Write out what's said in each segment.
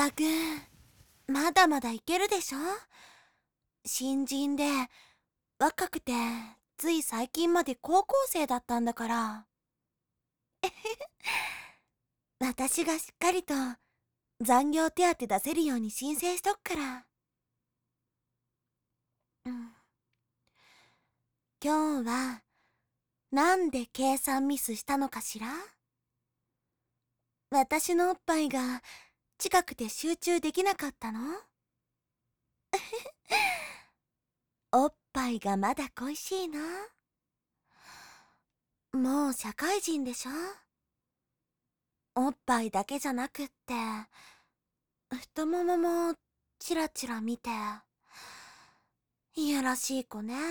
ったく、まだまだいけるでしょ。新人で、若くて、つい最近まで高校生だったんだから。私がしっかりと残業手当出せるように申請しとくから。うん。今日は、なんで計算ミスしたのかしら。私のおっぱいが近くて集中できなかったの？おっぱいがまだ恋しいな。もう社会人でしょ。おっぱいだけじゃなくって、太もももチラチラ見て、いやらしい子ね。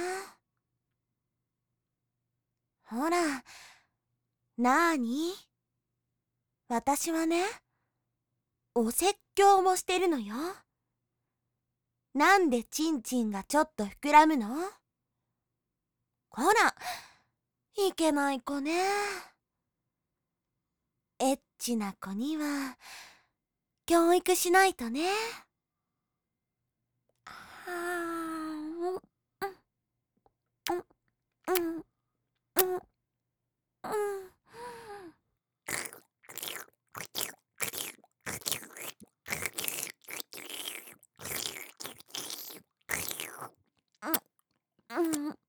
ほら、なーに？私はね、お説教もしてるのよ。なんでチンチンがちょっと膨らむの？ほら、いけない子ね。エッチな子には、教育しないとね。はーん、うん、うん、うん、うん、うん。うん、うん、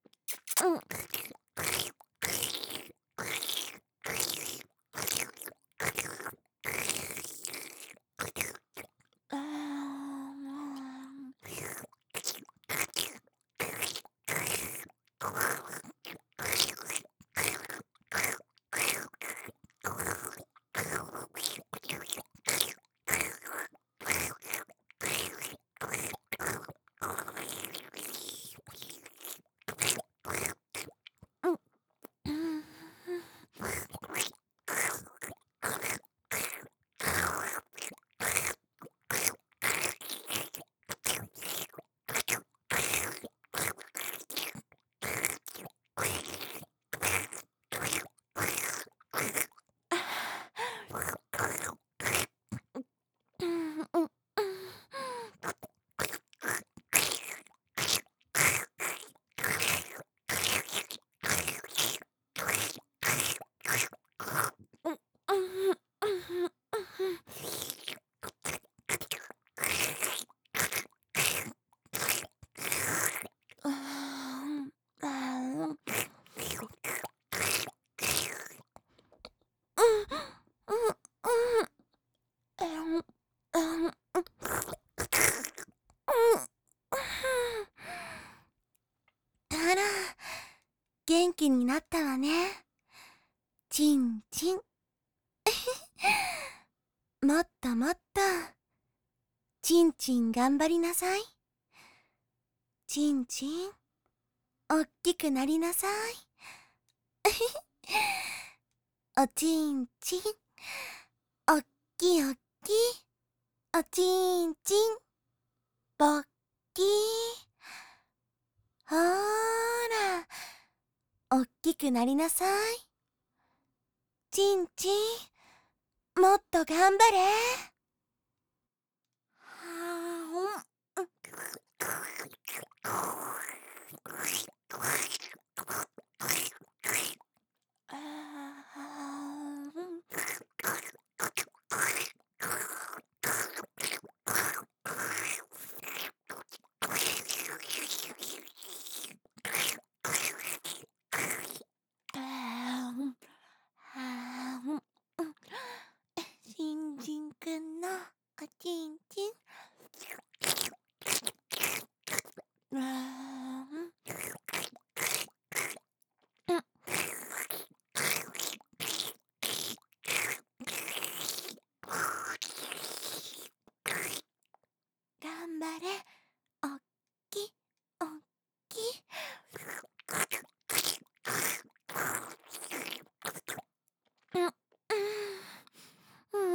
あら、元気になったわね。チンチン。もっともっと、チンチン頑張りなさい。チンチン、おっきくなりなさい。おちんちん、おっきおっき、おちんちん、ぽっきー。ほーら、おっきくなりなさい。ちんちん、もっと頑張れ。は新人くんのおちんちん。頑張れ、おっき、おっき。うん、うん、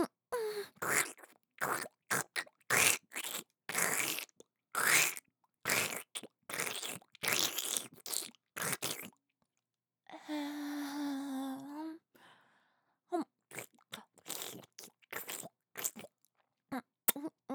うん。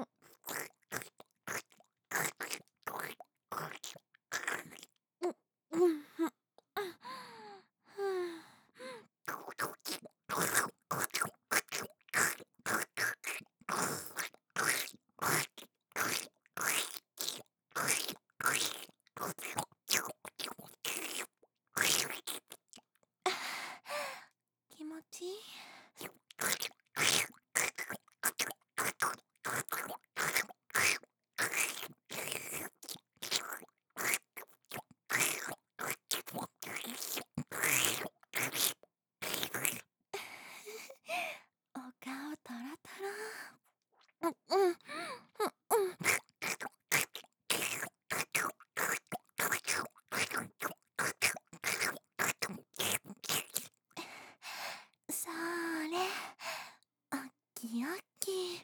ち。お顔トロトロ。それ、おっきいおっきい。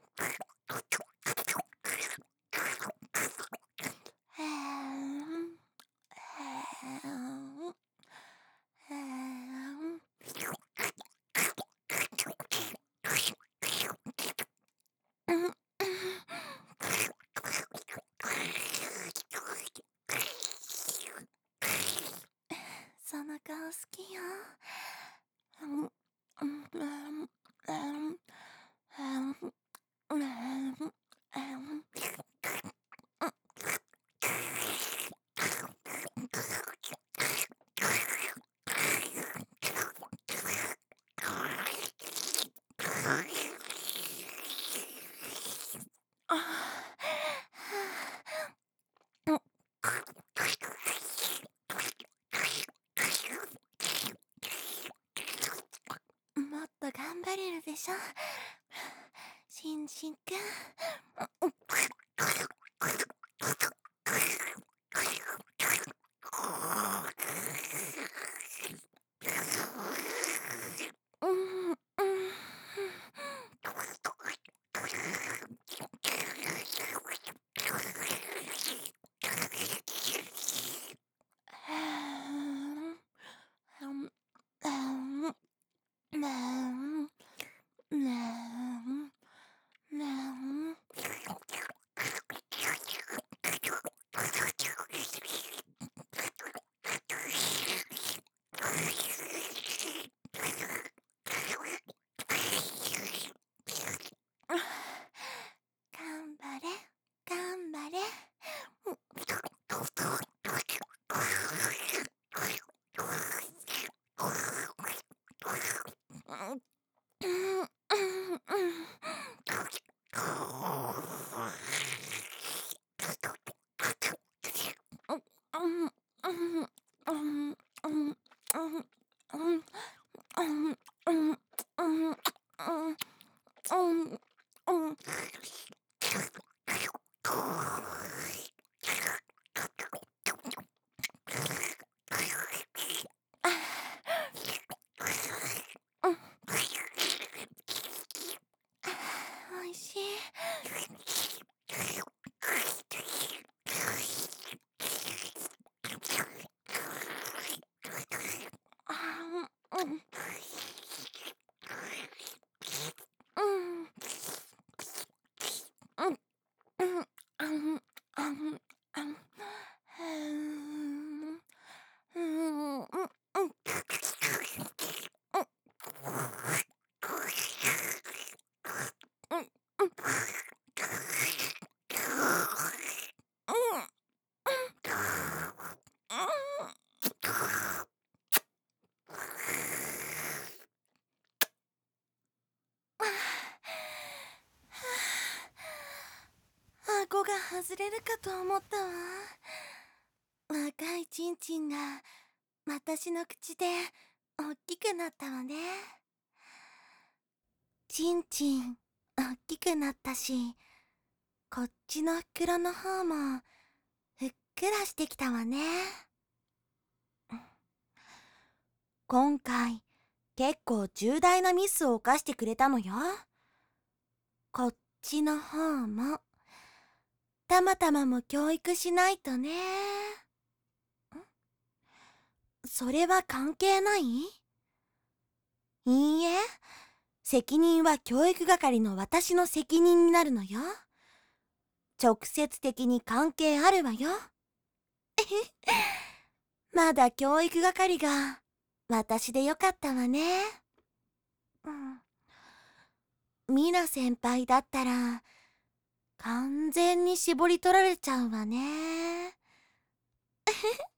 へん、へん、へん。その顔好きよ。もっと頑張れるでしょ、しんくん。頑張れ、頑張れ。おいしい。顎が外れるかと思ったわ。若いちんちんが私の口でおっきくなったわね。ちんちんおっきくなったし、こっちの袋の方もふっくらしてきたわね。今回結構重大なミスを犯してくれたのよ。こっちの方もたまたまも教育しないとね。それは関係ない？いいえ、責任は教育係の私の責任になるのよ。直接的に関係あるわよ。まだ教育係が私でよかったわね。ミナ先輩だったら完全に絞り取られちゃうわね。